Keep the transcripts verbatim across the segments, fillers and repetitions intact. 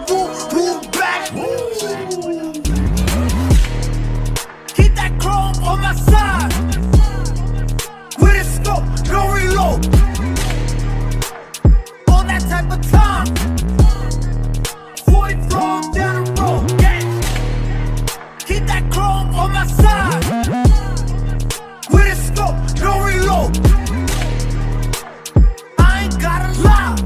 move, move back. Keep that chrome on my side. With a scope, no reload. On that type of time. forty from down the road. Yeah. Keep that chrome on my side. With a scope, no reload. I ain't gotta lie.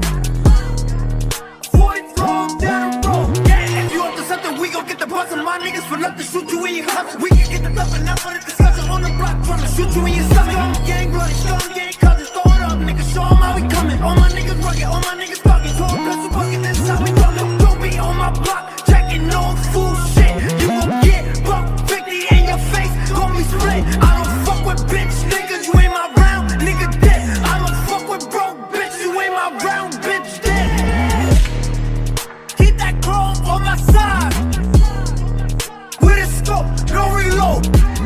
forty from down the road. Yeah. If you up to something, we gon' get the buzz. And my niggas for nothing, shoot you in your cups. We can get the stuff and not for the discussion. On the block, tryna shoot you in your stomach. Strong gang, bloody strong gang, cousins. Throw it up, niggas, show 'em how we coming. All my niggas rugged, all my niggas talking. Told pistol bucket, this how we coming. Don't be on my block, checking no fool shit. You gon' get buck fifty in your face. Call me split. I don't fuck with bitch niggas. You ain't my round, nigga dead. I don't fuck with broke bitch. You ain't my round, bitch dead. Keep that chrome on my side. With a scope, no reload.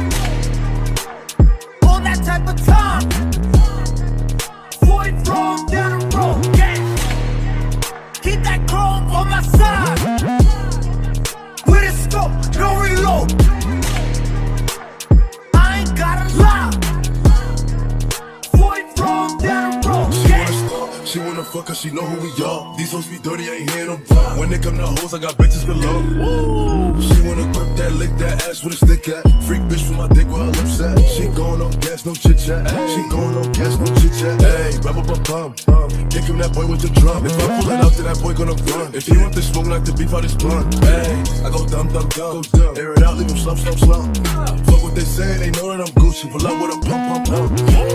On that type of time. forty from down the road. Yeah. Keep that chrome on my side. With a scope, no reload. I ain't gotta lie. forty from down the road. Yeah. She wanna fuck cause she know who we are. These hoes be dirty, I ain't hear them talk. When they come to hoes, I got bitches below. Woo. She wanna grip that, lick that ass with a stick at. Freak bitch for my dick with her lips at. She going on gas, no chit chat. She going on gas, no chit chat. Hey, rap up a bum. Kick him that boy with the drum. If I pull it out, then that boy gonna run. If he want the smoke, like the beef out his blunt. Hey, I go dumb, dumb, dumb. Air it out, leave him slump, slump, slump. Fuck what they say, they know that I'm Gucci. Pull out with a pump, pump, pump.